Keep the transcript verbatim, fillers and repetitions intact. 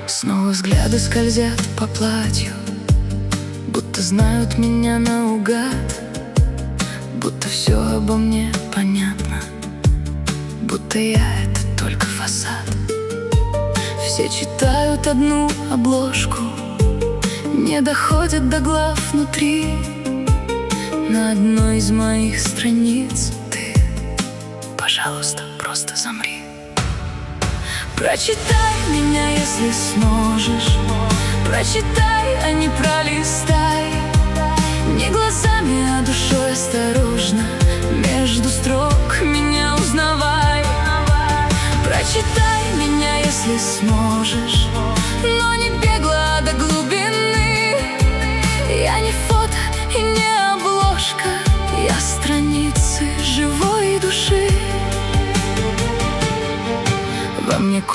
Снова взгляды скользят по платью, будто знают меня наугад, будто все обо мне понятно, будто я — это только фасад. Все читают одну обложку, не доходят до глав внутри. На одной из моих страниц ты, пожалуйста, просто замри. Прочитай меня, если сможешь, прочитай, а не пролистай. Не глазами, а душой осторожно, между строк меня узнавай. Прочитай меня, если сможешь,